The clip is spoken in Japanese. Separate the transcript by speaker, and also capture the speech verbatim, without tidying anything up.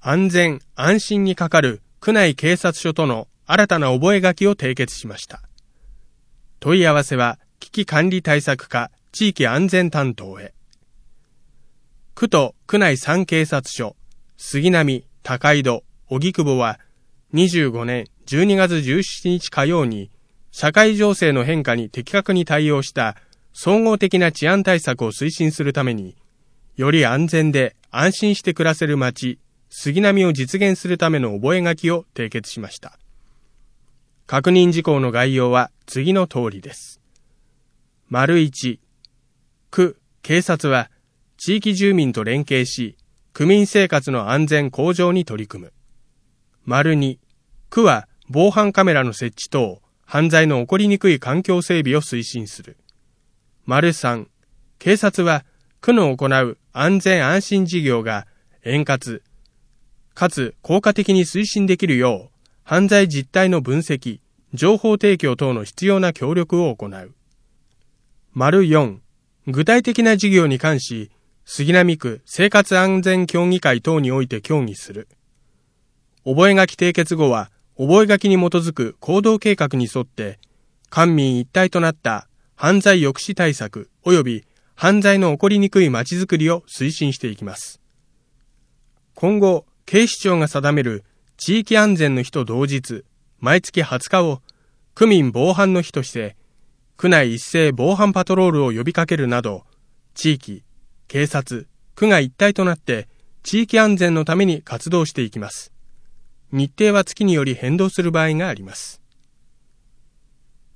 Speaker 1: 安全・安心に係る区内警察署との新たな覚書を締結しました。問い合わせは危機管理対策課地域安全担当へ。区と区内さん警察署、杉並、高井戸、荻窪はにじゅうごねんじゅうにがつじゅうしちにち火曜に社会情勢の変化に的確に対応した総合的な治安対策を推進するために、より安全で安心して暮らせる街、杉並を実現するための覚書を締結しました。確認事項の概要は次の通りです。丸いち、区、警察は地域住民と連携し、区民生活の安全向上に取り組む。丸に、区は防犯カメラの設置等、犯罪の起こりにくい環境整備を推進する。丸さん、警察は区の行う安全安心事業が円滑、かつ効果的に推進できるよう、犯罪実態の分析、情報提供等の必要な協力を行う。丸よん、具体的な事業に関し、杉並区生活安全協議会等において協議する。覚書締結後は、覚書に基づく行動計画に沿って、官民一体となった犯罪抑止対策及び犯罪の起こりにくい街づくりを推進していきます。今後、警視庁が定める地域安全の日と同日、毎月はつかを区民防犯の日として、区内一斉防犯パトロールを呼びかけるなど、地域、警察、区が一体となって地域安全のために活動していきます。日程は月により変動する場合があります。